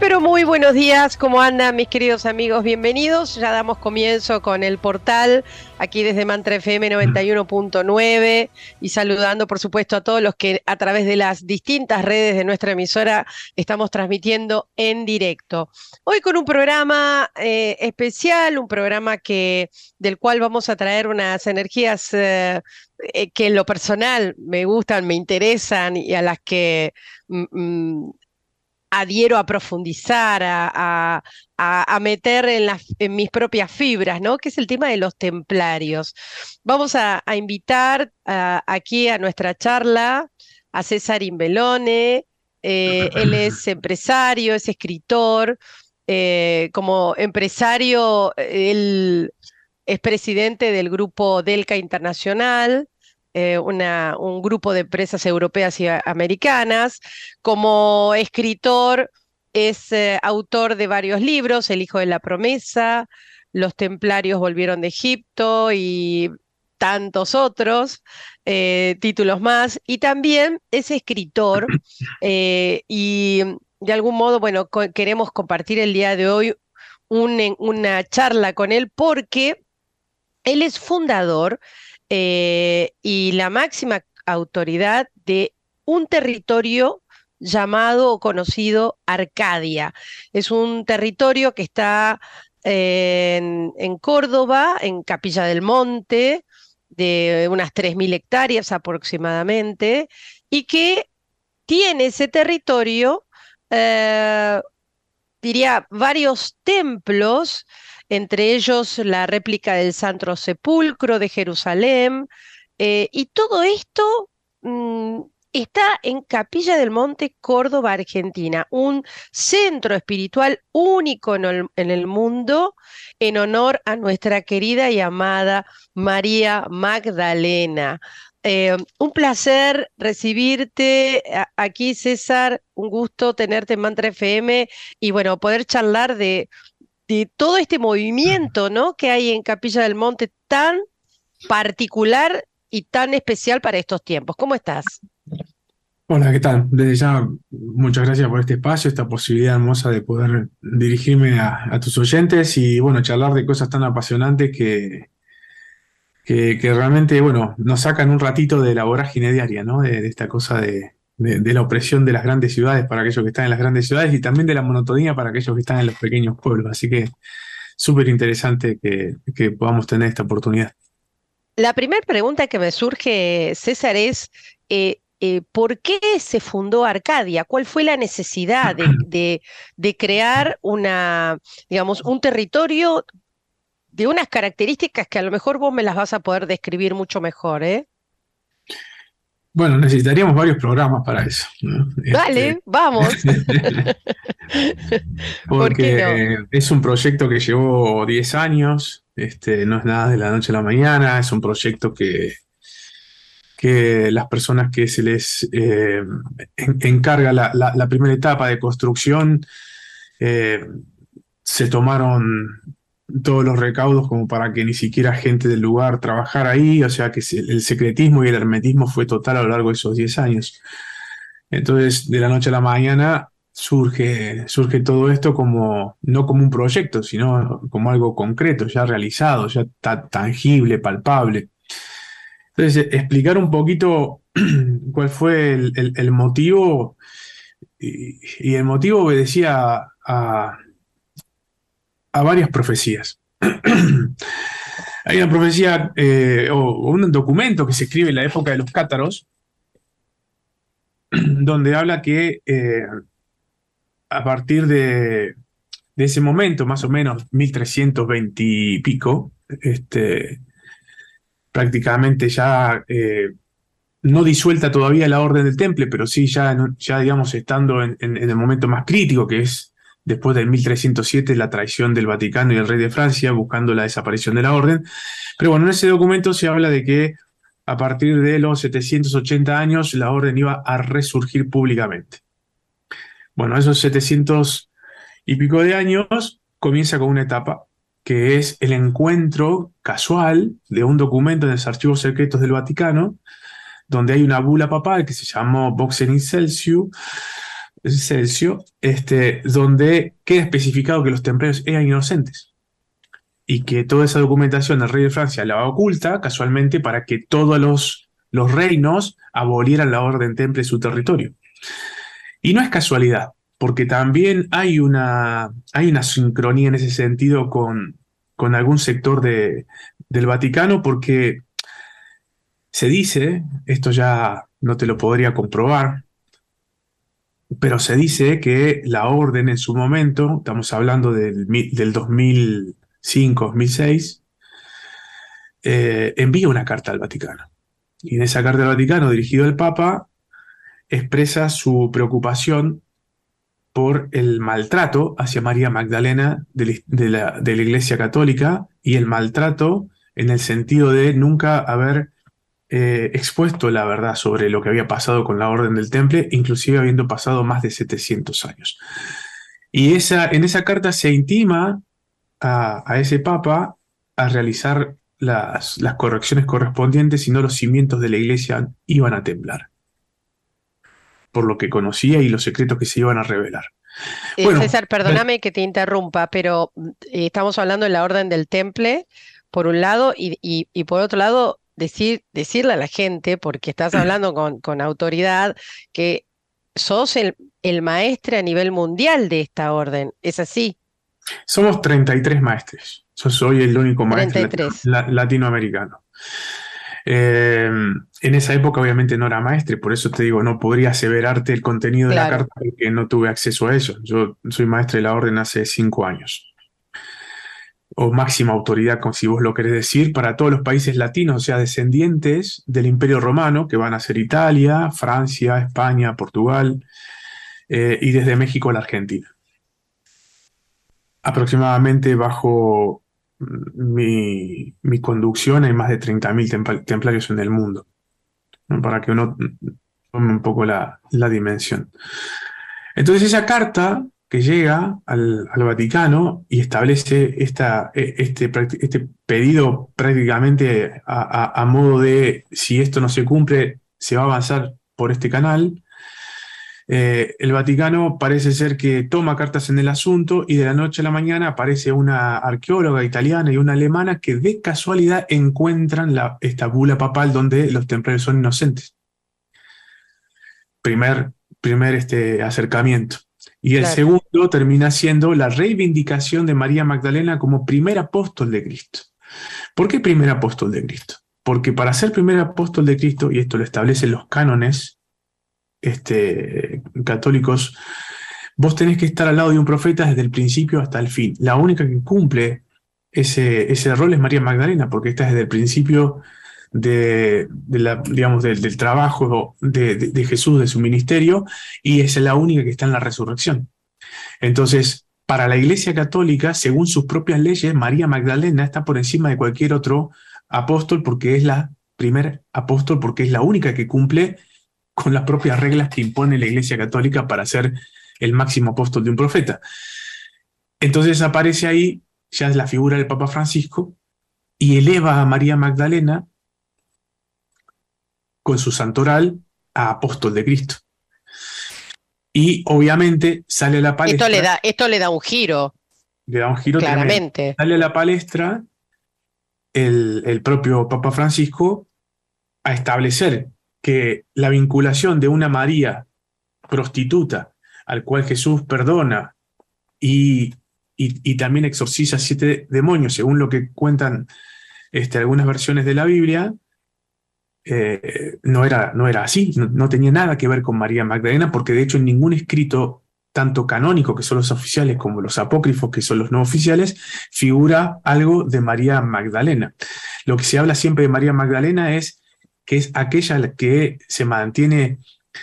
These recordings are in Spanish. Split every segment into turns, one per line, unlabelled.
Pero muy buenos días, ¿cómo andan mis queridos amigos? Bienvenidos, ya damos comienzo con el portal, aquí desde Mantra FM 91.9 y saludando por supuesto a todos los que a través de las distintas redes de nuestra emisora estamos transmitiendo en directo. Hoy con un programa especial, un programa del cual vamos a traer unas energías que en lo personal me gustan, me interesan y a las que adhiero a profundizar, a meter en mis propias fibras, ¿no? Que es el tema de los templarios. Vamos a invitar aquí a nuestra charla a César Imbelone. Él es empresario, es escritor. Como empresario, él es presidente del grupo Delca Internacional, un grupo de empresas europeas y americanas. Como escritor es autor de varios libros: El hijo de la promesa, Los templarios volvieron de Egipto y tantos otros títulos más. Y también es escritor y de algún modo, bueno, queremos compartir el día de hoy una charla con él porque él es fundador y la máxima autoridad de un territorio llamado o conocido Arcadia. Es un territorio que está en Córdoba, en Capilla del Monte, de unas 3.000 hectáreas aproximadamente, y que tiene ese territorio, eh, diría, varios templos, entre ellos la réplica del Santo Sepulcro de Jerusalén, y todo esto está en Capilla del Monte, Córdoba, Argentina, un centro espiritual único en el mundo, en honor a nuestra querida y amada María Magdalena. Un placer recibirte aquí, César, un gusto tenerte en Mantra FM y bueno, poder charlar de todo este movimiento, ¿no?, que hay en Capilla del Monte, tan particular y tan especial para estos tiempos. ¿Cómo estás?
Hola, ¿qué tal? Desde ya, muchas gracias por este espacio, esta posibilidad hermosa de poder dirigirme a tus oyentes y, bueno, charlar de cosas tan apasionantes que realmente, bueno, nos sacan un ratito de la vorágine diaria, ¿no? De esta cosa de la opresión de las grandes ciudades para aquellos que están en las grandes ciudades y también de la monotonía para aquellos que están en los pequeños pueblos. Así que súper interesante que podamos tener esta oportunidad.
La primera pregunta que me surge, César, es ¿por qué se fundó Arcadia? ¿Cuál fue la necesidad de crear digamos, un territorio de unas características que a lo mejor vos me las vas a poder describir mucho mejor, ¿eh?
Bueno, necesitaríamos varios programas para eso, ¿no?
Dale, vamos. ¿Por qué no?
Porque es un proyecto que llevó 10 años, no es nada de la noche a la mañana, es un proyecto que las personas que se les encarga la primera etapa de construcción eh, se tomaron todos los recaudos como para que ni siquiera gente del lugar trabajara ahí, o sea que el secretismo y el hermetismo fue total a lo largo de esos 10 años. Entonces, de la noche a la mañana surge todo esto como, no como un proyecto, sino como algo concreto, ya realizado, ya tangible, palpable. Entonces, explicar un poquito cuál fue el motivo, y el motivo obedecía a varias profecías. Hay una profecía o un documento que se escribe en la época de los cátaros, donde habla que a partir de ese momento, más o menos 1320 y pico, prácticamente ya no disuelta todavía la Orden del Temple, pero sí ya, ya digamos, estando en el momento más crítico, que es después del 1307, la traición del Vaticano y el rey de Francia, buscando la desaparición de la Orden. Pero bueno, en ese documento se habla de que a partir de los 780 años la Orden iba a resurgir públicamente. Bueno, esos 700 y pico de años comienza con una etapa que es el encuentro casual de un documento en los archivos secretos del Vaticano, donde hay una bula papal que se llamó Vox in Excelsiu, Celcio, donde queda especificado que los templarios eran inocentes y que toda esa documentación el rey de Francia la oculta casualmente para que todos los reinos abolieran la orden temple en su territorio. Y no es casualidad, porque también hay una sincronía en ese sentido con algún sector del Vaticano, porque se dice, esto ya no te lo podría comprobar, pero se dice que la orden en su momento, estamos hablando del 2005, 2006, envía una carta al Vaticano. Y en esa carta al Vaticano, dirigida al Papa, expresa su preocupación por el maltrato hacia María Magdalena de la Iglesia Católica, y el maltrato en el sentido de nunca haber expuesto la verdad sobre lo que había pasado con la Orden del Temple, inclusive habiendo pasado más de 700 años. Y en esa carta se intima a ese papa a realizar las correcciones correspondientes, si no los cimientos de la iglesia iban a temblar, por lo que conocía y los secretos que se iban a revelar. Bueno,
César, perdóname que te interrumpa, pero estamos hablando de la Orden del Temple, por un lado, y por otro lado, decirle a la gente, porque estás hablando con autoridad, que sos el maestre a nivel mundial de esta orden. ¿Es así?
somos 33 maestres. Yo soy el único maestro
33.
latinoamericano. En esa época obviamente no era maestre, por eso te digo, no podría aseverarte el contenido de la
Claro.
carta porque no tuve acceso a eso. Yo soy maestre de la orden hace 5 años, o máxima autoridad, como si vos lo querés decir, para todos los países latinos, o sea, descendientes del Imperio Romano, que van a ser Italia, Francia, España, Portugal, y desde México a la Argentina. Aproximadamente bajo mi conducción hay más de 30.000 templarios en el mundo, ¿no? Para que uno tome un poco la dimensión. Entonces esa carta que llega al Vaticano y establece este pedido prácticamente a modo de, si esto no se cumple, se va a avanzar por este canal. El Vaticano parece ser que toma cartas en el asunto, y de la noche a la mañana aparece una arqueóloga italiana y una alemana que de casualidad encuentran esta bula papal donde los templarios son inocentes. Primer acercamiento. Y el
Claro.
segundo termina siendo la reivindicación de María Magdalena como primer apóstol de Cristo. ¿Por qué primer apóstol de Cristo? Porque para ser primer apóstol de Cristo, y esto lo establecen los cánones católicos, vos tenés que estar al lado de un profeta desde el principio hasta el fin. La única que cumple ese rol es María Magdalena, porque está desde el principio digamos, del trabajo de Jesús, de su ministerio, y es la única que está en la resurrección. Entonces, para la Iglesia Católica, según sus propias leyes, María Magdalena está por encima de cualquier otro apóstol, porque es la primer apóstol, porque es la única que cumple con las propias reglas que impone la Iglesia Católica para ser el máximo apóstol de un profeta. Entonces aparece ahí ya la figura del Papa Francisco y eleva a María Magdalena con su santoral a apóstol de Cristo. Y obviamente sale a la palestra,
Esto le da un giro,
le da un giro tremendo.
claramente.
Sale a la palestra el propio Papa Francisco a establecer que la vinculación de una María prostituta, al cual Jesús perdona y también exorciza 7 demonios, según lo que cuentan algunas versiones de la Biblia, no era así, no tenía nada que ver con María Magdalena, porque de hecho en ningún escrito, tanto canónico, que son los oficiales, como los apócrifos, que son los no oficiales, figura algo de María Magdalena. Lo que se habla siempre de María Magdalena es que es aquella que se mantiene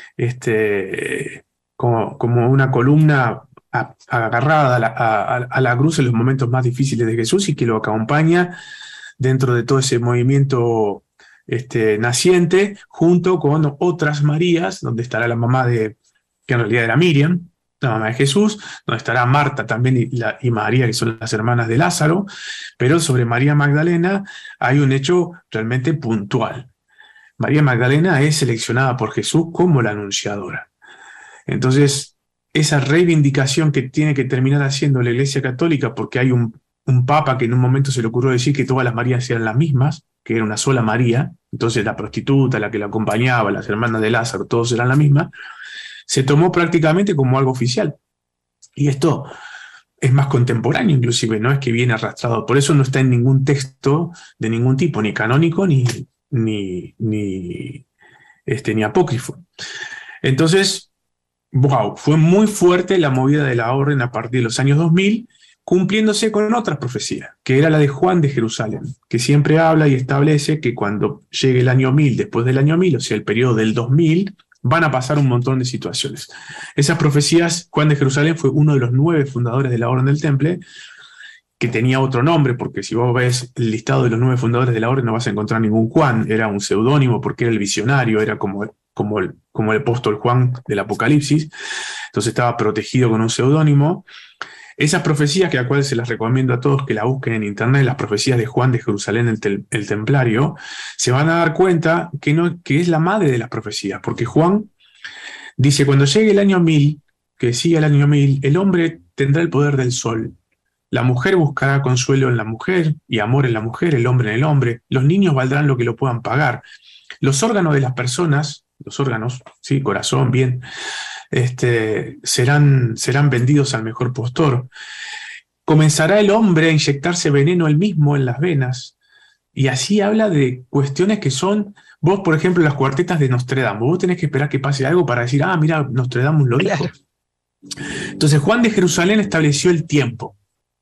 como una columna agarrada a la cruz en los momentos más difíciles de Jesús, y que lo acompaña dentro de todo ese movimiento naciente, junto con otras Marías, donde estará la mamá que en realidad era Miriam, la mamá de Jesús, donde estará Marta también y María, que son las hermanas de Lázaro. Pero sobre María Magdalena hay un hecho realmente puntual. María Magdalena es seleccionada por Jesús como la anunciadora. Entonces, esa reivindicación que tiene que terminar haciendo la Iglesia Católica, porque hay un papa que en un momento se le ocurrió decir que todas las Marías eran las mismas, que era una sola María, entonces la prostituta, la que la acompañaba, las hermanas de Lázaro, todos eran la misma, se tomó prácticamente como algo oficial. Y esto es más contemporáneo inclusive, no es que viene arrastrado, por eso no está en ningún texto de ningún tipo, ni canónico, ni apócrifo. Entonces, wow, fue muy fuerte la movida de la orden a partir de los años 2000, cumpliéndose con otra profecía, que era la de Juan de Jerusalén, que siempre habla y establece que cuando llegue el año 1000, después del año 1000, o sea, el periodo del 2000, van a pasar un montón de situaciones. Esas profecías, Juan de Jerusalén fue uno de los 9 fundadores de la Orden del Temple, que tenía otro nombre, porque si vos ves el listado de los 9 fundadores de la Orden no vas a encontrar ningún Juan, era un seudónimo porque era el visionario, era como el apóstol Juan del Apocalipsis, entonces estaba protegido con un seudónimo. Esas profecías, que a cuales se las recomiendo a todos que la busquen en internet, las profecías de Juan de Jerusalén, el Templario, se van a dar cuenta que es la madre de las profecías, porque Juan dice, cuando llegue el año 1000, que sigue el año 1000, el hombre tendrá el poder del sol, la mujer buscará consuelo en la mujer y amor en la mujer, el hombre en el hombre, los niños valdrán lo que lo puedan pagar, los órganos de las personas, los órganos, sí, corazón, bien, serán vendidos al mejor postor. Comenzará el hombre a inyectarse veneno él mismo en las venas. Y así habla de cuestiones que son, vos, por ejemplo, las cuartetas de Nostradamus, vos tenés que esperar que pase algo para decir, mira, Nostradamus lo dijo.
Claro.
Entonces Juan de Jerusalén estableció el tiempo.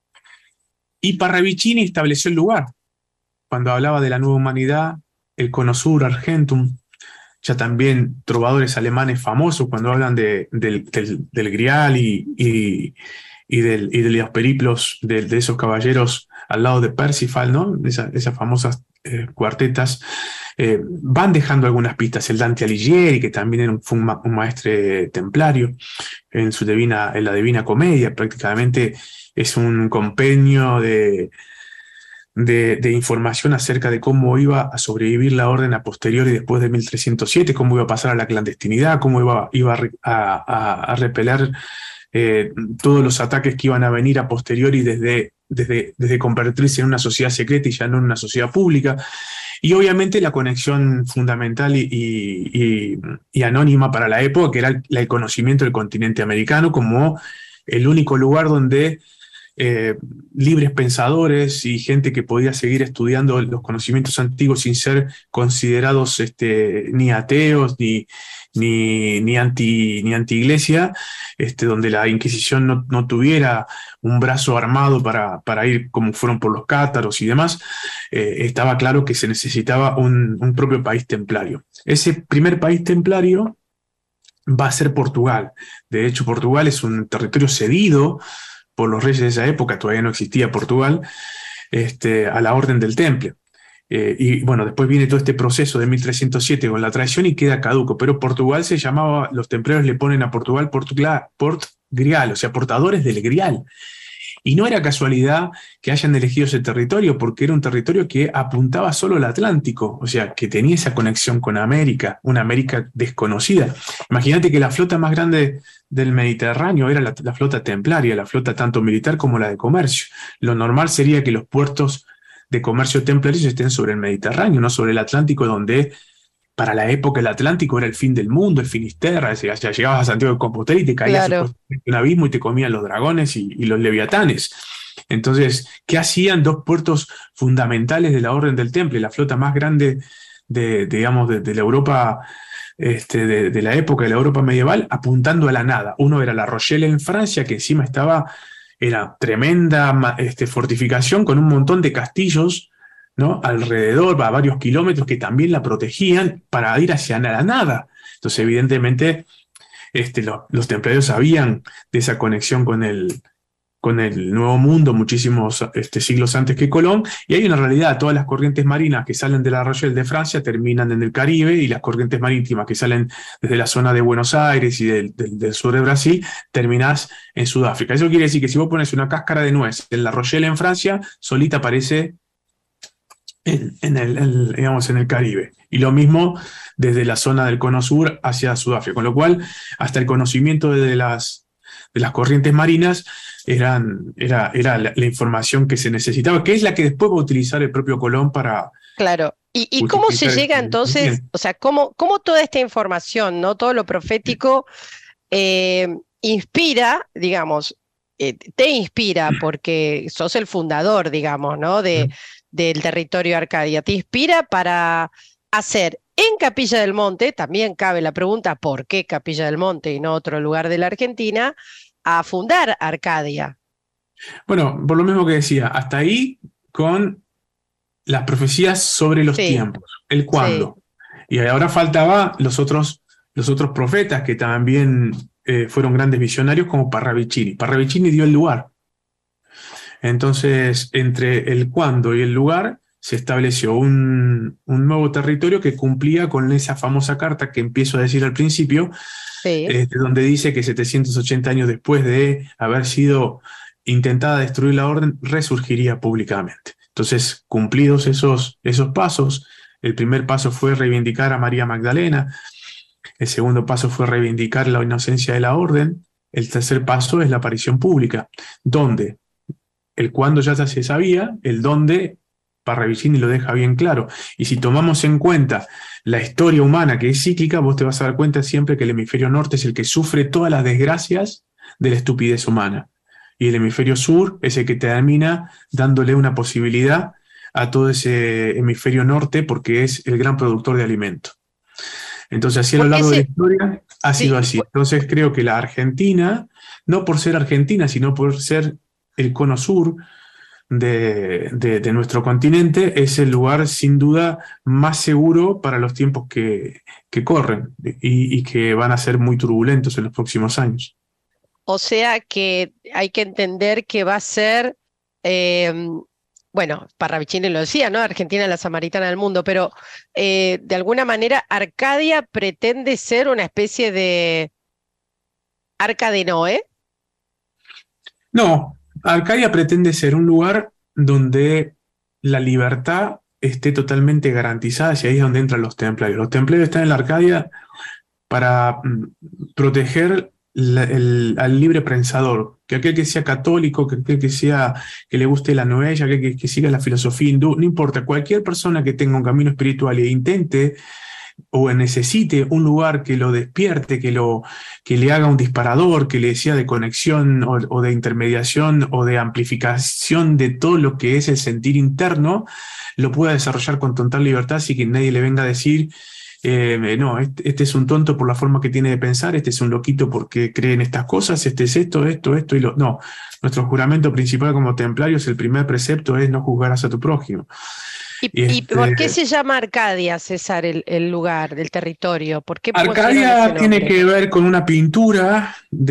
Y Parravicini estableció el lugar. Cuando hablaba de la nueva humanidad, el Cono Sur Argentum, ya también trovadores alemanes famosos cuando hablan del Grial y de los periplos de esos caballeros al lado de Parsifal, ¿no? Esas famosas cuartetas, van dejando algunas pistas. El Dante Alighieri, que también fue un maestre templario, en la Divina Comedia, prácticamente es un compendio de información acerca de cómo iba a sobrevivir la orden a posteriori después de 1307, cómo iba a pasar a la clandestinidad, cómo iba a repeler todos los ataques que iban a venir a posteriori desde convertirse en una sociedad secreta y ya no en una sociedad pública. Y obviamente la conexión fundamental y anónima para la época, que era el conocimiento del continente americano como el único lugar donde libres pensadores y gente que podía seguir estudiando los conocimientos antiguos sin ser considerados ni ateos ni anti-iglesia, donde la Inquisición no tuviera un brazo armado para ir como fueron por los cátaros y demás, estaba claro que se necesitaba un propio país templario. Ese primer país templario va a ser Portugal. De hecho, Portugal es un territorio cedido por los reyes de esa época, todavía no existía Portugal, a la Orden del Temple. Y bueno, después viene todo este proceso de 1307 con la traición y queda caduco, pero Portugal se llamaba, los templarios le ponen a Portugal Port Grial, o sea, portadores del Grial. Y no era casualidad que hayan elegido ese territorio, porque era un territorio que apuntaba solo al Atlántico, o sea, que tenía esa conexión con América, una América desconocida. Imagínate que la flota más grande del Mediterráneo era la flota templaria, la flota tanto militar como la de comercio. Lo normal sería que los puertos de comercio templarios estén sobre el Mediterráneo, no sobre el Atlántico, donde para la época el Atlántico era el fin del mundo, el Finisterra. O sea, llegabas a Santiago de Compostela y te caías
Claro.
en un abismo y te comían los dragones y los leviatanes. Entonces, ¿qué hacían dos puertos fundamentales de la Orden del Temple? La flota más grande de la Europa, de la época de la Europa medieval, apuntando a la nada. Uno era La Rochelle en Francia, que encima era tremenda fortificación con un montón de castillos, ¿no? Alrededor, a varios kilómetros, que también la protegían para ir hacia la nada. Entonces, evidentemente, los templarios sabían de esa conexión con el Nuevo Mundo muchísimos siglos antes que Colón, y hay una realidad: todas las corrientes marinas que salen de La Rochelle de Francia terminan en el Caribe, y las corrientes marítimas que salen desde la zona de Buenos Aires y del sur de Brasil, terminás en Sudáfrica. Eso quiere decir que si vos pones una cáscara de nuez en La Rochelle en Francia, solita aparece en el Caribe. Y lo mismo desde la zona del Cono Sur hacia Sudáfrica. Con lo cual, hasta el conocimiento de las de las corrientes marinas, era la información que se necesitaba, que es la que después va a utilizar el propio Colón para
Claro. ¿Y cómo se
justificar el
llega entonces,
descubrimiento.
o sea, cómo toda esta información, ¿no? Todo lo profético eh, inspira, digamos, te inspira porque sos el fundador, digamos, ¿no? Del territorio Arcadia. Te inspira para hacer en Capilla del Monte, también cabe la pregunta, ¿por qué Capilla del Monte y no otro lugar de la Argentina? A fundar Arcadia.
Bueno, por lo mismo que decía, hasta ahí con las profecías sobre los
Sí,
tiempos, el
sí,
cuándo. Y ahora faltaba los otros profetas que también fueron grandes visionarios como Parravicini. Parravicini dio el lugar. Entonces, entre el cuándo y el lugar se estableció un nuevo territorio que cumplía con esa famosa carta que empiezo a decir al principio,
sí.
donde dice que 780 años después de haber sido intentada destruir la orden, resurgiría públicamente. Entonces, cumplidos esos pasos, el primer paso fue reivindicar a María Magdalena, el segundo paso fue reivindicar la inocencia de la orden, el tercer paso es la aparición pública, donde el cuándo ya se sabía, el dónde Parravicini lo deja bien claro. Y si tomamos en cuenta la historia humana que es cíclica, vos te vas a dar cuenta siempre que el hemisferio norte es el que sufre todas las desgracias de la estupidez humana. Y el hemisferio sur es el que termina dándole una posibilidad a todo ese hemisferio norte porque es el gran productor de alimento. Entonces, así a lo
Porque
largo de la
ese,
historia ha sido
sí,
así. Entonces, creo que la Argentina, no por ser Argentina, sino por ser el cono sur de nuestro continente, es el lugar sin duda más seguro para los tiempos que corren y que van a ser muy turbulentos en los próximos años.
o sea que hay que entender que va a ser, eh, bueno, Parravicini lo decía, ¿no? Argentina la samaritana del mundo, pero de alguna manera Arcadia pretende ser una especie de Arca de Noé.
No, Arcadia pretende ser un lugar donde la libertad esté totalmente garantizada, y ahí es donde entran los templarios. Los templarios están en la Arcadia para proteger al libre pensador, que aquel que sea católico, que aquel que le guste la novella, que siga la filosofía hindú, no importa, cualquier persona que tenga un camino espiritual e intente o necesite un lugar que lo despierte, que le haga un disparador, que le sea de conexión o de intermediación o de amplificación de todo lo que es el sentir interno, lo pueda desarrollar con total libertad sin que nadie le venga a decir no, este es un tonto por la forma que tiene de pensar, este es un loquito porque cree en estas cosas, este es esto y lo... No, nuestro juramento principal como templarios, el primer precepto es no juzgarás a tu prójimo. Y
Y por qué se llama Arcadia, César, el lugar, del territorio? ¿Por qué pusieron ese
Arcadia tiene
nombre?
que ver con una pintura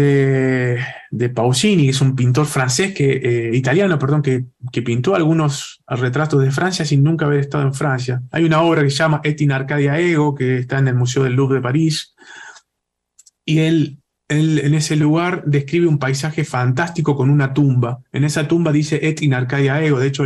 de Pausini, que es un pintor francés, italiano, perdón, que pintó algunos retratos de Francia sin nunca haber estado en Francia. Hay una obra que se llama Et in Arcadia Ego, que está en el Museo del Louvre de París, y él en ese lugar describe un paisaje fantástico con una tumba. En esa tumba dice Et in Arcadia Ego, de hecho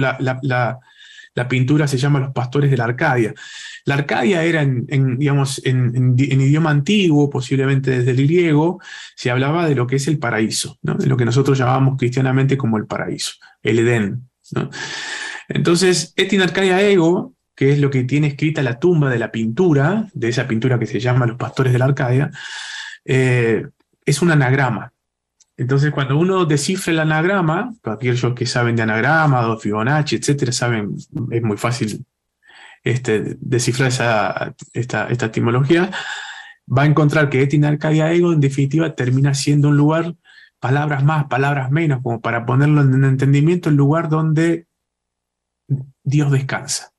la pintura se llama Los Pastores de la Arcadia. La Arcadia era, digamos, en idioma antiguo, posiblemente desde el griego, se hablaba de lo que es el paraíso, ¿no? De lo que nosotros llamamos cristianamente como el paraíso, el Edén, ¿no? Entonces, Et in Arcadia Ego, que es lo que tiene escrita la tumba de la pintura, de esa pintura que se llama Los Pastores de la Arcadia, es un anagrama. Entonces, cuando uno descifra el anagrama, aquellos que saben de anagrama, de Fibonacci, etcétera, saben, es muy fácil descifrar esta etimología, va a encontrar que Et in Arcadia Ego, en definitiva, termina siendo un lugar, palabras más, palabras menos, como para ponerlo en entendimiento, el lugar donde Dios descansa.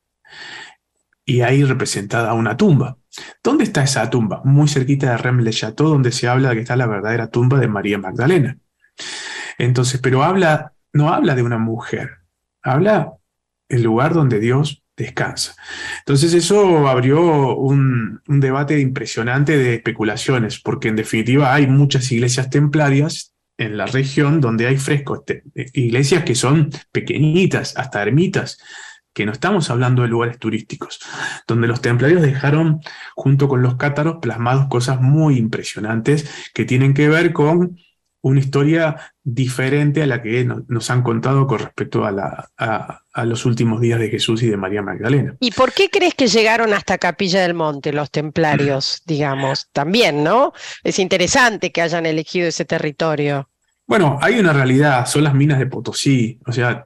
Y ahí representada una tumba. ¿Dónde está esa tumba? Muy cerquita de Rennes-le-Château, donde se habla de que está la verdadera tumba de María Magdalena. Entonces, pero no habla de una mujer, habla del lugar donde Dios descansa. Entonces eso abrió un debate impresionante de especulaciones, porque en definitiva hay muchas iglesias templarias en la región donde hay frescos, iglesias que son pequeñitas, hasta ermitas, que no estamos hablando de lugares turísticos, donde los templarios dejaron, junto con los cátaros, plasmados cosas muy impresionantes que tienen que ver con una historia diferente a la que nos han contado con respecto a los últimos días de Jesús y de María Magdalena.
¿Y por qué crees que llegaron hasta Capilla del Monte los templarios, digamos? También, ¿no? Es interesante que hayan elegido ese territorio.
Bueno, hay una realidad, son las minas de Potosí, o sea,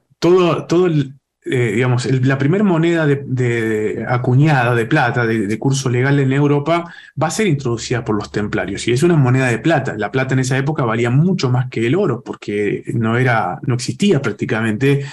digamos, la primera moneda acuñada de plata, de curso legal en Europa, va a ser introducida por los templarios, y es una moneda de plata. La plata en esa época valía mucho más que el oro, porque no existía prácticamente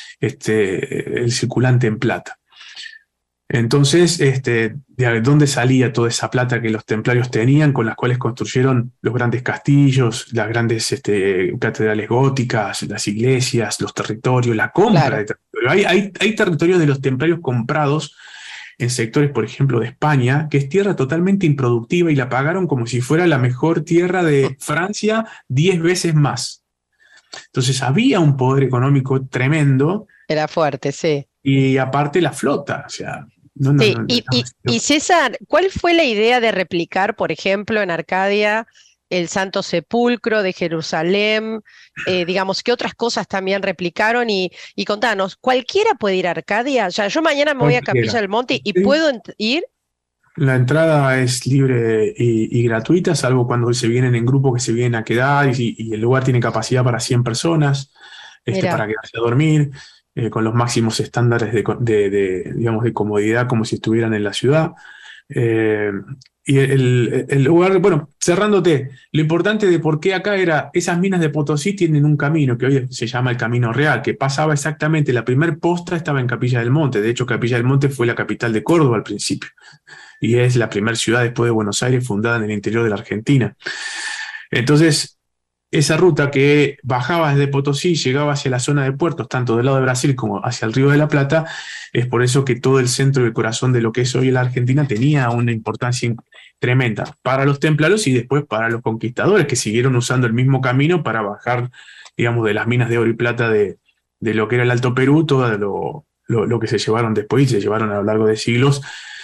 el circulante en plata. Entonces, ¿de dónde salía toda esa plata que los templarios tenían, con las cuales construyeron los grandes castillos, las grandes catedrales góticas, las iglesias, los territorios, la compra
Claro.
de territorio? Hay territorios de los templarios comprados en sectores, por ejemplo, de España, que es tierra totalmente improductiva y la pagaron como si fuera la mejor tierra de Francia 10 veces más. Entonces había un poder económico tremendo
Era fuerte, sí.
y aparte la flota, o sea, no, no,
Sí,
no,
y César, ¿cuál fue la idea de replicar, por ejemplo, en Arcadia el Santo Sepulcro de Jerusalén? Digamos, ¿qué otras cosas también replicaron? Y contanos, ¿cualquiera puede ir a Arcadia? O sea, yo mañana me voy a Capilla
cualquiera.
del Monte y
Sí.
puedo ir.
La entrada es libre y gratuita, salvo cuando se vienen en grupo que se vienen a quedar y el lugar tiene capacidad para 100 personas,
Mira,
para quedarse a dormir, con los máximos estándares digamos, de comodidad como si estuvieran en la ciudad. Eh, y el lugar, bueno, cerrándote, lo importante de por qué acá era, esas minas de Potosí tienen un camino que hoy se llama el Camino Real, que pasaba exactamente, la primer posta estaba en Capilla del Monte. De hecho, Capilla del Monte fue la capital de Córdoba al principio y es la primera ciudad después de Buenos Aires fundada en el interior de la Argentina. Entonces, esa ruta que bajaba desde Potosí, llegaba hacia la zona de puertos, tanto del lado de Brasil como hacia el Río de la Plata, es por eso que todo el centro y el corazón de lo que es hoy la Argentina tenía una importancia tremenda para los templarios y después para los conquistadores, que siguieron usando el mismo camino para bajar, digamos, de las minas de oro y plata de lo que era el Alto Perú, todo lo que se llevaron después y se llevaron a lo largo de siglos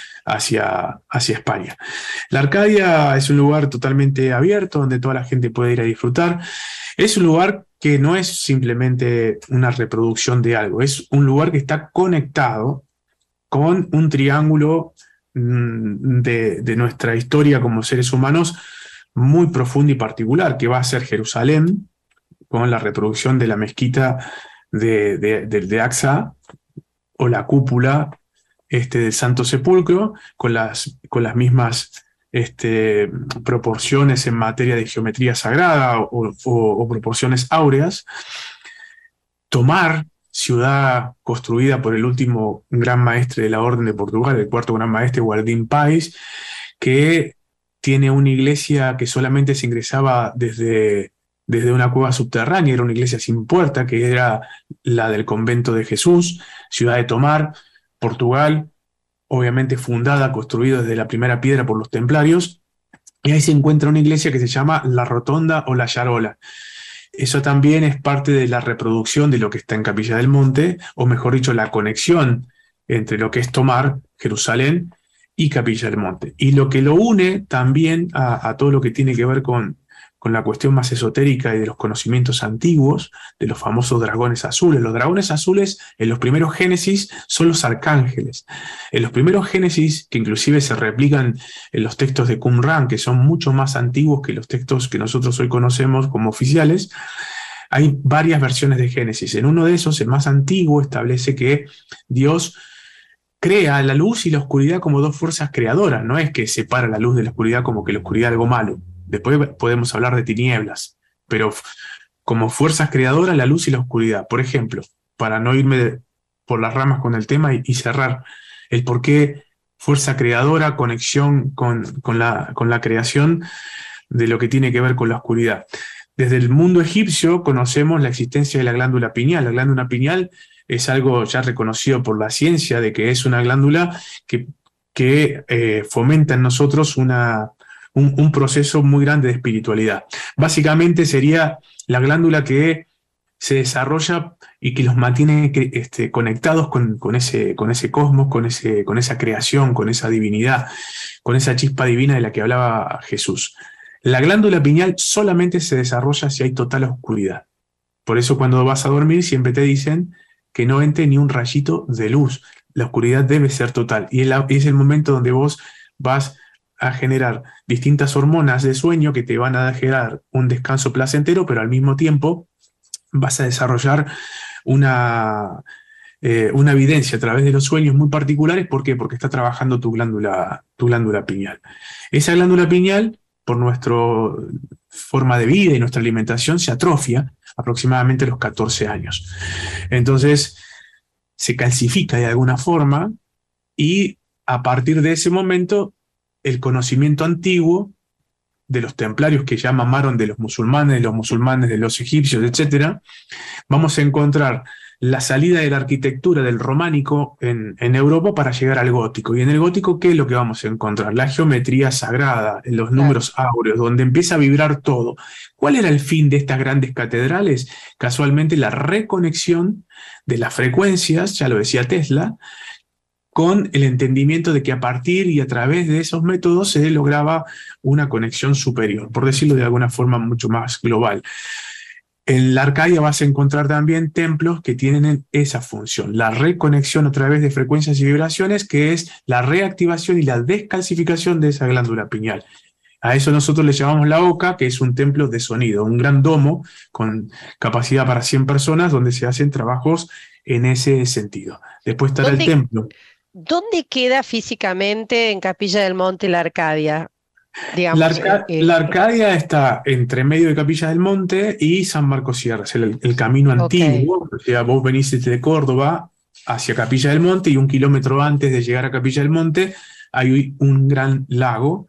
hacia España. La Arcadia es un lugar totalmente abierto donde toda la gente puede ir a disfrutar. Es un lugar que no es simplemente una reproducción de algo, es un lugar que está conectado con un triángulo de nuestra historia como seres humanos muy profundo y particular, que va a ser Jerusalén, con la reproducción de la mezquita de Aqsa, o la cúpula del Santo Sepulcro, con las mismas proporciones en materia de geometría sagrada o proporciones áureas. Tomar, ciudad construida por el último gran maestre de la Orden de Portugal, el cuarto gran maestre, Guardín Páez, que tiene una iglesia que solamente se ingresaba desde una cueva subterránea, era una iglesia sin puerta, que era la del convento de Jesús, ciudad de Tomar, Portugal, obviamente fundada, construida desde la primera piedra por los templarios, y ahí se encuentra una iglesia que se llama La Rotonda o La Yarola. Eso también es parte de la reproducción de lo que está en Capilla del Monte, o mejor dicho, la conexión entre lo que es Tomar, Jerusalén, y Capilla del Monte. Y lo que lo une también a todo lo que tiene que ver con la cuestión más esotérica y de los conocimientos antiguos, de los famosos dragones azules. Los dragones azules en los primeros Génesis son los arcángeles. En los primeros Génesis, que inclusive se replican en los textos de Qumran, que son mucho más antiguos que los textos que nosotros hoy conocemos como oficiales, hay varias versiones de Génesis. En uno de esos, el más antiguo, establece que Dios crea la luz y la oscuridad como dos fuerzas creadoras. No es que separa la luz de la oscuridad como que la oscuridad es algo malo. Después podemos hablar de tinieblas, pero como fuerzas creadoras, la luz y la oscuridad. Por ejemplo, para no irme por las ramas con el tema y cerrar, el por qué fuerza creadora, conexión con la creación de lo que tiene que ver con la oscuridad. Desde el mundo egipcio conocemos la existencia de la glándula pineal. La glándula pineal es algo ya reconocido por la ciencia, de que es una glándula que fomenta en nosotros un proceso muy grande de espiritualidad. Básicamente sería la glándula que se desarrolla y que los mantiene conectados con ese cosmos, con esa creación, con esa divinidad, con esa chispa divina de la que hablaba Jesús. La glándula pineal solamente se desarrolla si hay total oscuridad. Por eso cuando vas a dormir siempre te dicen que no entre ni un rayito de luz. La oscuridad debe ser total. Y es el momento donde vos vas a generar distintas hormonas de sueño que te van a generar un descanso placentero, pero al mismo tiempo vas a desarrollar una, una evidencia a través de los sueños muy particulares. ¿Por qué? Porque está trabajando tu glándula pineal. Esa glándula pineal, por nuestra forma de vida y nuestra alimentación, se atrofia aproximadamente a los 14 años. Entonces, se calcifica de alguna forma y a partir de ese momento, el conocimiento antiguo de los templarios que ya mamaron de los musulmanes de los egipcios, etcétera, vamos a encontrar la salida de la arquitectura del románico en Europa para llegar al gótico. Y en el gótico, ¿qué es lo que vamos a encontrar? La geometría sagrada, los números áureos, donde empieza a vibrar todo. ¿Cuál era el fin de estas grandes catedrales? Casualmente la reconexión de las frecuencias, ya lo decía Tesla, con el entendimiento de que a partir y a través de esos métodos se lograba una conexión superior, por decirlo de alguna forma mucho más global. En la Arcadia vas a encontrar también templos que tienen esa función, la reconexión a través de frecuencias y vibraciones, que es la reactivación y la descalcificación de esa glándula pineal. A eso nosotros le llamamos la Oca, que es un templo de sonido, un gran domo con capacidad para 100 personas, donde se hacen trabajos en ese sentido. Después estará el templo.
¿Dónde queda físicamente en Capilla del Monte la Arcadia?
Digamos, la Arcadia está entre medio de Capilla del Monte y San Marcos Sierras, el camino antiguo. O sea, vos venís desde Córdoba hacia Capilla del Monte y 1 kilómetro antes de llegar a Capilla del Monte hay un gran lago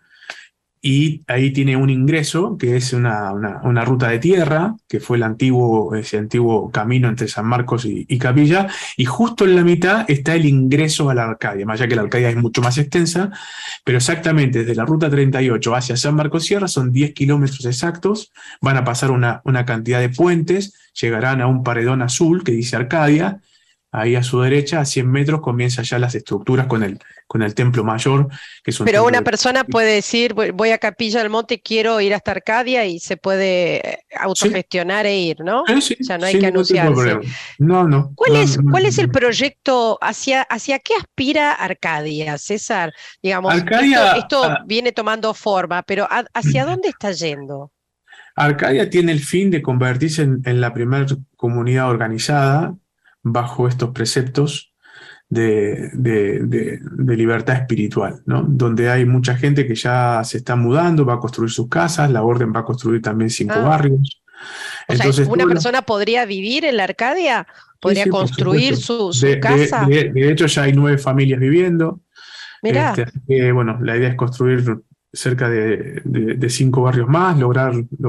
y ahí tiene un ingreso que es una ruta de tierra, que fue ese antiguo camino entre San Marcos y Capilla, y justo en la mitad está el ingreso a la Arcadia, más allá que la Arcadia es mucho más extensa, pero exactamente desde la ruta 38 hacia San Marcos Sierra son 10 kilómetros exactos, van a pasar una cantidad de puentes, llegarán a un paredón azul que dice Arcadia. Ahí a su derecha, a 100 metros, comienzan ya las estructuras con el templo mayor, que es un
Pero
templo
una persona puede decir, voy a Capilla del Monte, quiero ir hasta Arcadia, y se puede autogestionar e ir, ¿no?
Sí,
O sea, no hay
sin
que
ningún tipo de
anunciarse.
problema. No.
¿Cuál es el proyecto, hacia qué aspira Arcadia, César? Digamos,
Arcadia,
esto viene tomando forma, pero ¿hacia dónde está yendo?
Arcadia tiene el fin de convertirse en la primera comunidad organizada bajo estos preceptos de libertad espiritual, ¿no? Donde hay mucha gente que ya se está mudando, va a construir sus casas, la orden va a construir también 5 barrios.
Entonces, ¿una persona podría vivir en la Arcadia? ¿Podría
sí,
construir su casa?
De hecho, ya hay 9 familias viviendo.
Mirá.
Bueno, la idea es construir cerca de 5 barrios más, lograr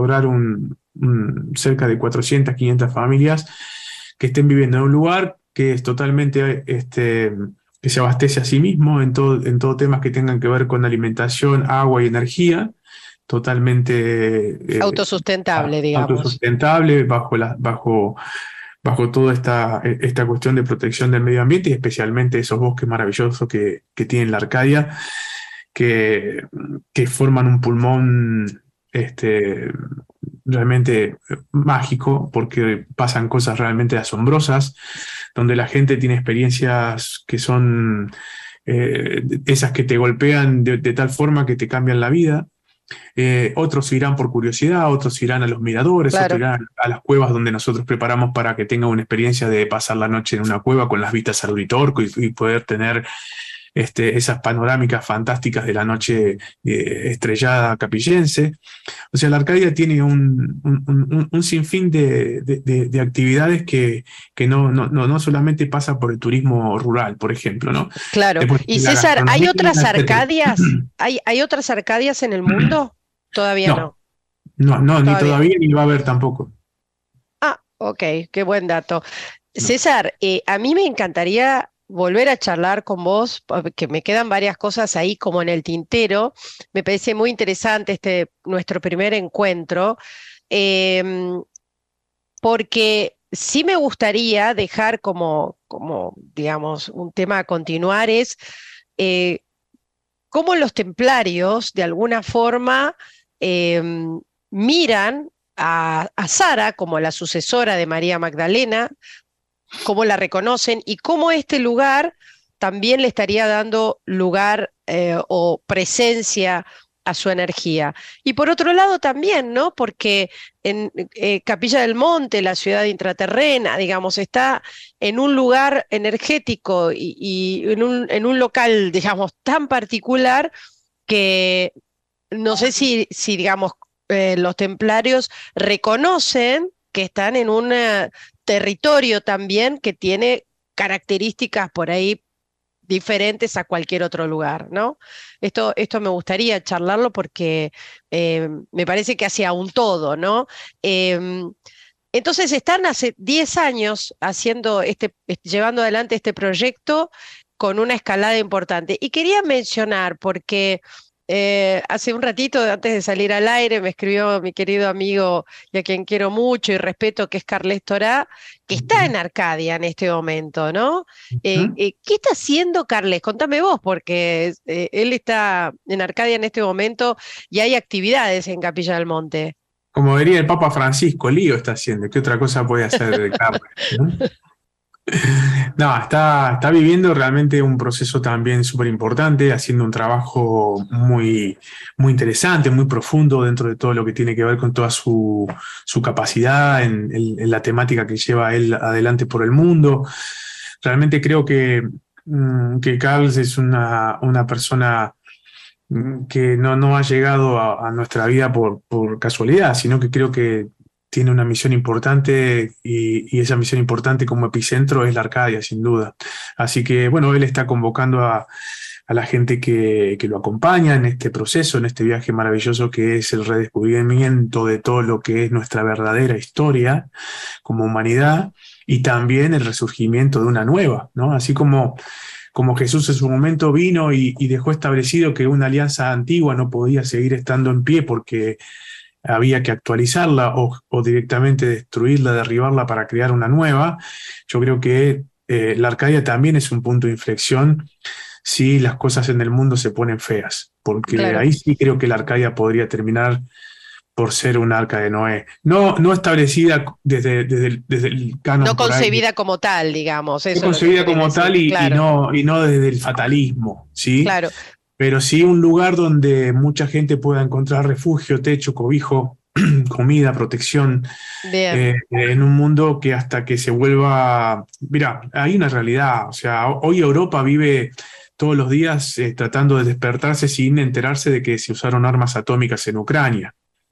cerca de 400, 500 familias que estén viviendo en un lugar que es totalmente, que se abastece a sí mismo en todo temas que tengan que ver con alimentación, agua y energía, totalmente
autosustentable, digamos.
Autosustentable bajo toda esta cuestión de protección del medio ambiente y especialmente esos bosques maravillosos que tiene la Arcadia, que forman un pulmón realmente mágico, porque pasan cosas realmente asombrosas, donde la gente tiene experiencias que son esas que te golpean de tal forma que te cambian la vida. Otros irán por curiosidad, otros irán a los miradores, otros irán a las cuevas donde nosotros preparamos para que tengan una experiencia de pasar la noche en una cueva con las vistas al Uritorco y poder tener esas panorámicas fantásticas de la noche estrellada capillense. O sea, la Arcadia tiene un sinfín de actividades que no solamente pasa por el turismo rural, por ejemplo, ¿no?
Claro. Y César, ¿hay otras Arcadias? ¿Hay otras Arcadias en el mundo? Todavía no.
No, ni todavía ni va a haber tampoco.
Ah, ok, qué buen dato. César, a mí me encantaría volver a charlar con vos, porque me quedan varias cosas ahí como en el tintero. Me parece muy interesante nuestro primer encuentro, porque sí me gustaría dejar como digamos, un tema a continuar es cómo los templarios, de alguna forma, eh, miran a Sara como la sucesora de María Magdalena, cómo la reconocen y cómo este lugar también le estaría dando lugar o presencia a su energía. Y por otro lado también, ¿no? Porque en Capilla del Monte, la ciudad intraterrena, digamos, está en un lugar energético y en un local, digamos, tan particular que no sé si digamos, los templarios reconocen que están en un territorio también que tiene características por ahí diferentes a cualquier otro lugar, ¿no? Esto me gustaría charlarlo porque me parece que hacia un todo, ¿no? Em, entonces están hace 10 años haciendo llevando adelante este proyecto con una escalada importante. Y quería mencionar, porque hace un ratito, antes de salir al aire, me escribió mi querido amigo y a quien quiero mucho y respeto, que es Carles Torá, que está
Ujú,
en Arcadia en este momento, ¿no?
ujú.
¿Qué está haciendo Carles? Contame vos, porque él está en Arcadia en este momento y hay actividades en Capilla del Monte.
Como diría el Papa Francisco, lío está haciendo. ¿Qué otra cosa puede hacer Carlos? ¿No? No, está viviendo realmente un proceso también súper importante, haciendo un trabajo muy interesante, muy profundo dentro de todo lo que tiene que ver con toda su capacidad en la temática que lleva él adelante por el mundo. Realmente creo que Carlos es una persona que no ha llegado a nuestra vida por casualidad, sino que creo que tiene una misión importante y esa misión importante como epicentro es la Arcadia, sin duda. Así que, bueno, él está convocando a la gente que lo acompaña en este proceso, en este viaje maravilloso que es el redescubrimiento de todo lo que es nuestra verdadera historia como humanidad y también el resurgimiento de una nueva, ¿no? Así como Jesús en su momento vino y dejó establecido que una alianza antigua no podía seguir estando en pie porque había que actualizarla o directamente destruirla, derribarla para crear una nueva. Yo creo que la Arcadia también es un punto de inflexión si las cosas en el mundo se ponen feas, porque
Claro.
ahí sí creo que la Arcadia podría terminar por ser un arca de Noé. No establecida desde el
No
canon por ahí,
concebida como tal, digamos,
no
eso es lo que
concebida
querés
como
decir.
tal
Claro,
y no desde el fatalismo, ¿sí?
claro.
Pero sí un lugar donde mucha gente pueda encontrar refugio, techo, cobijo, comida, protección,
Bien.
en un mundo que hasta que se vuelva... Mira, hay una realidad, o sea, hoy Europa vive todos los días tratando de despertarse sin enterarse de que se usaron armas atómicas en Ucrania.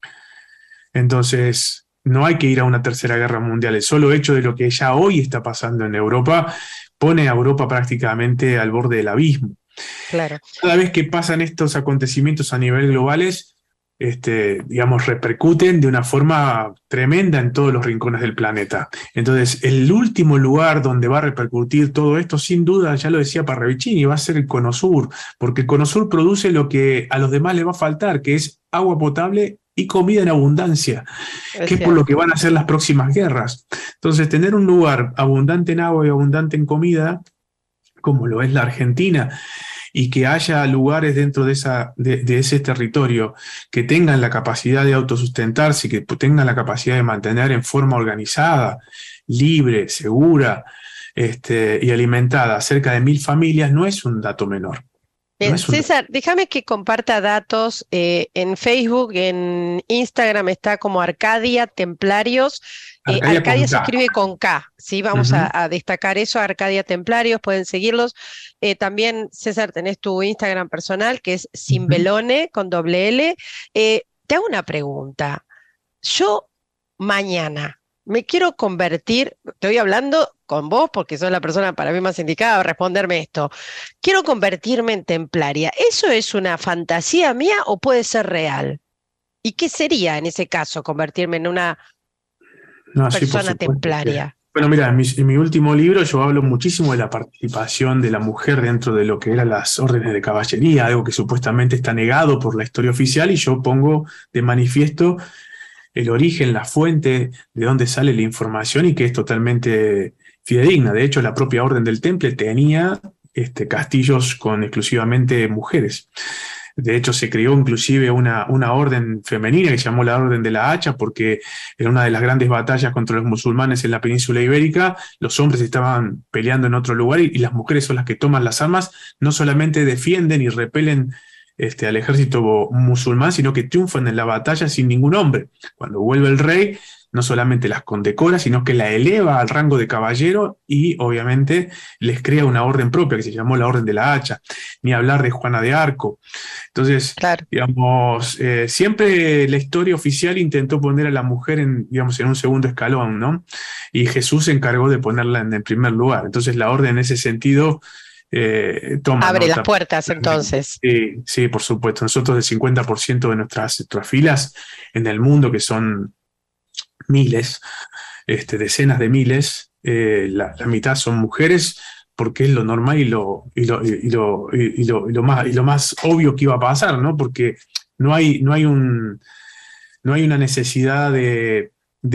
Entonces, no hay que ir a una tercera guerra mundial. El solo hecho de lo que ya hoy está pasando en Europa pone a Europa prácticamente al borde del abismo.
Claro.
Cada vez que pasan estos acontecimientos a nivel globales, digamos, repercuten de una forma tremenda en todos los rincones del planeta. Entonces, el último lugar donde va a repercutir todo esto, sin duda, ya lo decía Parravicini, va a ser el Cono Sur, porque el Cono Sur produce lo que a los demás les va a faltar, que es agua potable y comida en abundancia,
Es
que es por lo que
cierto.
van a ser las próximas guerras. Entonces, tener un lugar abundante en agua y abundante en comida, como lo es la Argentina, y que haya lugares dentro de ese territorio que tengan la capacidad de autosustentarse, que tengan la capacidad de mantener en forma organizada, libre, segura, y alimentada cerca de 1.000 familias, no es un dato menor. No es un dato.
César, déjame que comparta datos en Facebook, en Instagram está como Arcadia Templarios.
Arcadia
Arcadia
con
se
K.
escribe con K, ¿sí? Vamos
Ujú,
a destacar eso, Arcadia Templarios, pueden seguirlos. También, César, tenés tu Instagram personal, que es
ujú.
Simbelone, con doble L. Te hago una pregunta. Yo mañana me quiero convertir, estoy hablando con vos porque sos la persona para mí más indicada a responderme esto. Quiero convertirme en templaria. ¿Eso es una fantasía mía o puede ser real? ¿Y qué sería en ese caso convertirme en una
No, sí, por
persona
supuesto que.
templaria?
Bueno, mira, en mi último libro yo hablo muchísimo de la participación de la mujer dentro de lo que eran las órdenes de caballería, algo que supuestamente está negado por la historia oficial, y yo pongo de manifiesto el origen, la fuente de dónde sale la información y que es totalmente fidedigna. De hecho, la propia Orden del Temple tenía castillos con exclusivamente mujeres. De hecho, se creó inclusive una orden femenina que se llamó la Orden de la Hacha, porque en una de las grandes batallas contra los musulmanes en la península ibérica, los hombres estaban peleando en otro lugar y las mujeres son las que toman las armas, no solamente defienden y repelen al ejército musulmán, sino que triunfan en la batalla sin ningún hombre. Cuando vuelve el rey, no solamente las condecora, sino que la eleva al rango de caballero y obviamente les crea una orden propia que se llamó la Orden de la Hacha, ni hablar de Juana de Arco. Entonces,
Claro.
digamos, siempre la historia oficial intentó poner a la mujer digamos, en un segundo escalón, ¿no? Y Jesús se encargó de ponerla en el primer lugar. Entonces la orden en ese sentido toma
Abre
nota.
las puertas entonces.
Sí, sí, por supuesto. Nosotros el 50% de nuestras filas en el mundo, que son miles, decenas de miles, la mitad son mujeres, porque es lo normal y lo más obvio que iba a pasar, ¿no? Porque no hay una necesidad de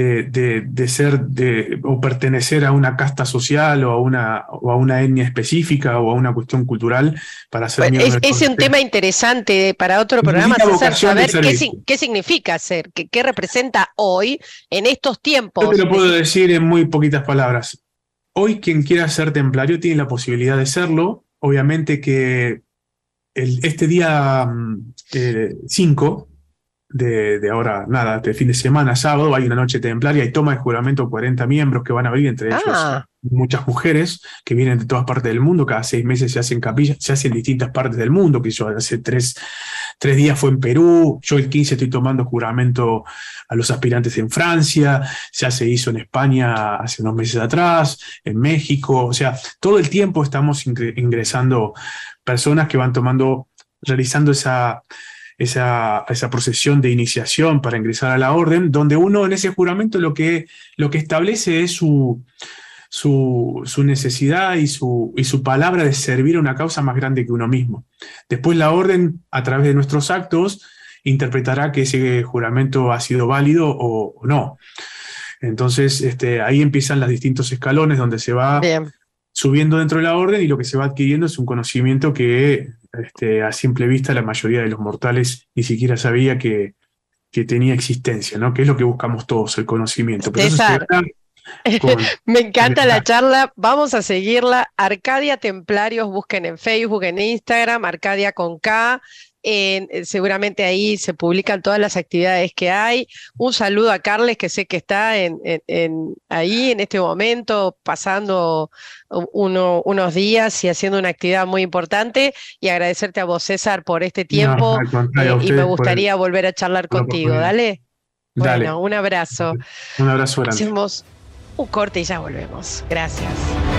ser o pertenecer a una casta social o a una etnia específica o a una cuestión cultural para ser
Bueno,
miembro del
es un tema interesante para otro programa,
Significa
César,
vocación de
saber
servicio.
qué significa ser, qué representa hoy en estos
Yo
tiempos.
te lo puedo decir en muy poquitas palabras. Hoy quien quiera ser templario tiene la posibilidad de serlo. Obviamente que este día 5 de ahora, nada, este fin de semana, sábado, hay una noche templaria y toma de juramento 40 miembros que van a venir, entre ellos muchas mujeres que vienen de todas partes del mundo. Cada 6 meses se hacen capillas, se hacen en distintas partes del mundo, que yo hace 3 días fue en Perú, yo el 15 estoy tomando juramento a los aspirantes en Francia, ya se hizo en España hace unos meses atrás, en México, o sea, todo el tiempo estamos ingresando personas que van realizando esa procesión de iniciación para ingresar a la orden, donde uno en ese juramento lo que establece es su necesidad y su palabra de servir a una causa más grande que uno mismo. Después la orden, a través de nuestros actos, interpretará que ese juramento ha sido válido o no. Entonces, ahí empiezan los distintos escalones donde se va subiendo dentro de la orden, y lo que se va adquiriendo es un conocimiento que a simple vista la mayoría de los mortales ni siquiera sabía que tenía existencia, ¿no? Que es lo que buscamos todos, el conocimiento. Pero
César, me encanta la charla, vamos a seguirla. Arcadia Templarios, busquen en Facebook, en Instagram, Arcadia con K. Seguramente ahí se publican todas las actividades que hay. Un saludo a Carles, que sé que está ahí en este momento pasando unos días y haciendo una actividad muy importante, y agradecerte a vos, César, por este tiempo.
No, al contrario,
y me gustaría volver a charlar contigo. Dale.
Dale.
Bueno, un abrazo.
Un abrazo grande.
Hacemos un corte y ya volvemos. Gracias.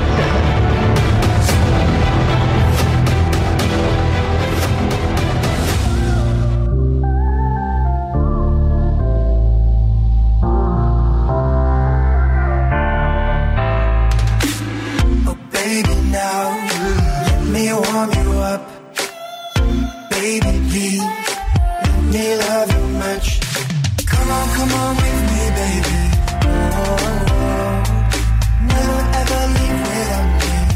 Come on with me, baby. Never ever leave without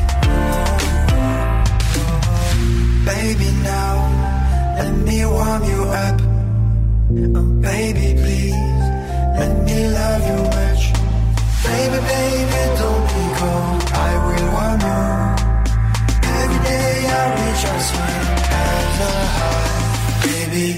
me. Baby, now let me warm you up. Oh, baby, please let me love you much. Baby, baby, don't be cold. I will warm you. Every day I reach out smile as a high, baby.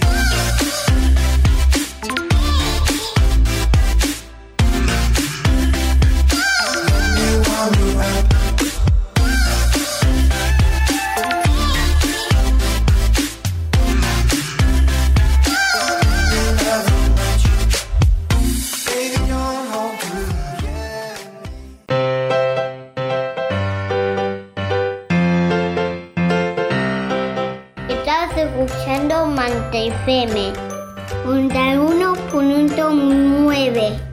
Escuchando Manta FM 91.9.